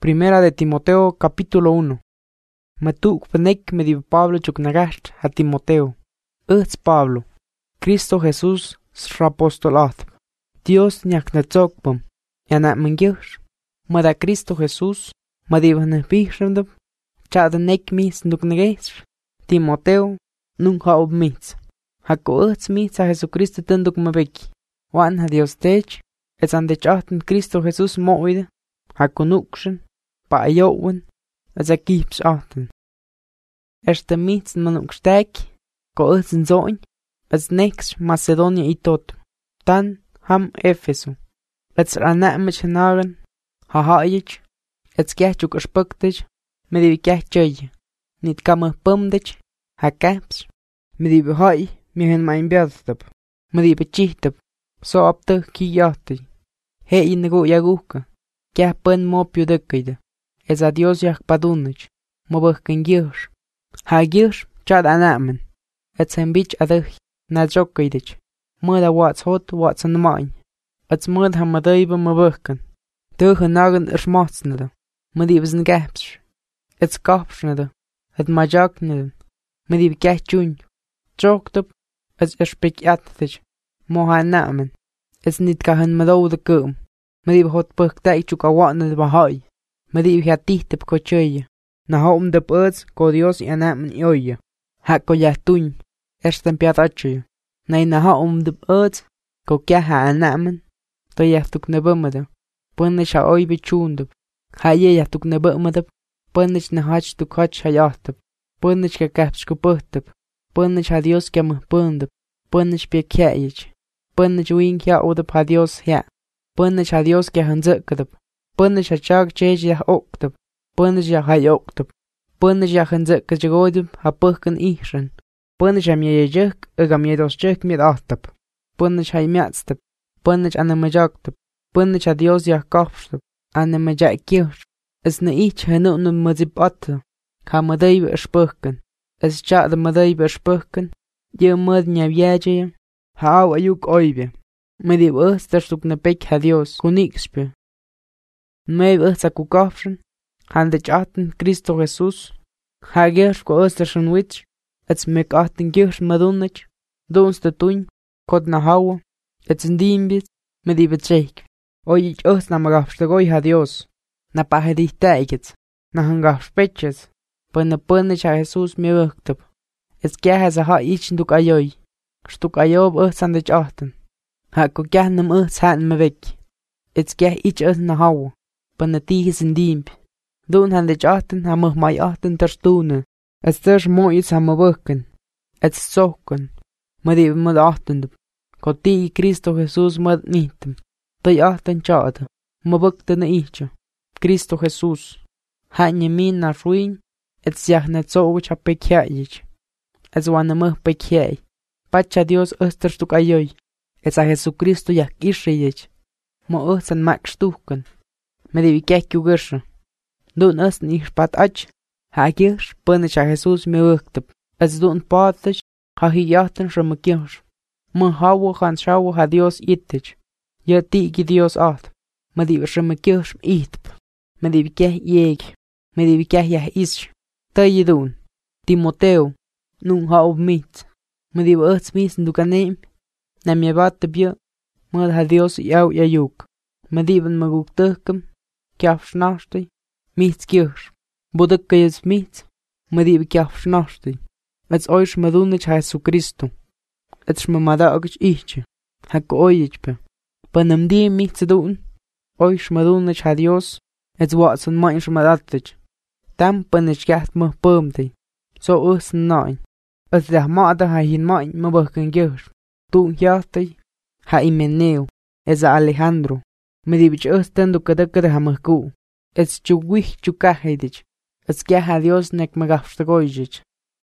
Primera de Timoteo capítulo 1. Matuk panek me Pablo chuknagast a Timoteo. Pablo. Cristo Jesús srapostolat. Dios nyaknatzokpam. Yana mangyush. Mada Cristo Jesús. Madivanapishandab. Chadanek mis nuknagesh. Timoteo. Nun haob mitz. Hako mitz a Jesucristo tenduk mabeki. Wan ha Dios tech. Es andechahten Cristo Jesús moide. Hako nukshen. Pa ayowen. Es a kips ahten. Erste mitz manuk stek. Ko zoin. Es next Macedonia itot. Tan ham Efeso. Es anamich nagen. Hahayich. Es kechuk aspectich. Medivi kechöy. Nit kamah pumdich. Hakaps. Medivi hai. Mihen mein biadtab. Medivi chihtab. So apte kiyati. He inago yaguka. Kya pen mopio dekide. Es a Dios yak padunich. Mobahken gyush. Ha gyush chad anamen. It's en bich adich. Nadjokidich. Mud what's hot, what's in the mine. It's mud hamadaiba mabahken. Duchen nagen schmatznede. Medivs en gaps. It's kapsnede. Het majakneden. Mediv kachun. Choktub. It's erspik atthich. Moha namen. It's nit kahen mado de kum. Mediv hot buchtij chukawatne bahai. Mediv hatitip kocheye. Na hom de birds ko Dios anamen yoye. Hako yatun. Ersten piatache. Nay na hom de birds ko kya ha anamen. To yachtuk nebumade. Punnish ha oi bichundub. Haye yachtuk nebumade. Punnish na hach tu koch hayatub. Punnish ka kaps ko puhtub. Punnish ha Dios kya pundub. Punnish pia kyayich. Punnish wing kya odub ha Dios ya. Punnish ha Dios kya hanzukadub. Punnish ha chag chej ya oktub. Punnish ya hay oktub. Punnish ya hanzukadub ha puhken ihran. Punnish ha miejuk ugam yedos juk miet ahtub. Punnish ha miatstub. Punnish anamajaktub. Punnish ha Dios ya kapstub. Anamajak kyush. Es na ich hanu no mazib atta. Ha madaiba erspurken. Es cha de madaiba erspurken. Je mud nya viaje. Ha au ayuk oibe. Medib terstuk na pek ha Dios kunixpe. Meib sa kukafschen. Han de chatten Cristo Jesús. Ha gersh ko österschen witch. Ets mek achten gersh madunich. Dons de tuin. Kod na hawa. Ets ndimbit. Medib cheik. Oy ich na magafste goi ha Dios. Na pahedich taigets. Na hangaf peches. Pena punich ha Jesús me wöktub. Ets kya ha sa ha ich nduk ayoy. Stuk ayob san de chatten. Ha ko kya nam han me vek. Ets kya ich na hawa. Pena tiges ndimp. Doen han de chatten ha mach mai achten terstune. Ets ters moits ha me wöken. Ets zoken. Medib mud achtendub. Ko ti Cristo Jesús mud nitem. Toy achten chade. Me wökte na icha. Cristo Jesús. Hanye min na ruin. Ets yach net zo ha pekyayich. Ets wana mach pekyay. Pacha Dios österstuk ayoy. Ets a Jesucristo yach ishayich. Mo san mak stuken. Medivi kekyu gersha. Doen östen ich pat ach. Ha gersh punich a Jesús me wöktub. Ets doen patich. Ha hi yachten shama gersh. Mo hawa han shawa ha Dios itich. Ya tiki Dios at. Medivi shama gersh itp. Medivi keh yeg. Medivi keh yah ish. Tayi doen. Timoteo. Nun ha ob mit. Medivi öts mis ndukanem. Na mi abatte bia. Mad ha Dios yau yayuk. Medivi maguk tukkum. Kjaf snashti. Mit kirsch. Bodukka yes mit. Medivi kjaf snashti. Ets oish madunich ha Jesucristo. Ets mamadagich ichi. Hakko oichpe. Panam di mit zedun. Oish madunich ha Dios. Ets watson mainsh madatich. Tam panich gaht mah pumti. So usen nain. Ets dah maada ha hin main mabahken gersh. Tun hjati. Ha imeneo. Ets a Alejandro. Medivich östendo kadakada ha mahku. Ets chuwich chukahedich. Ets kya ha Dios nek magafstagoyich.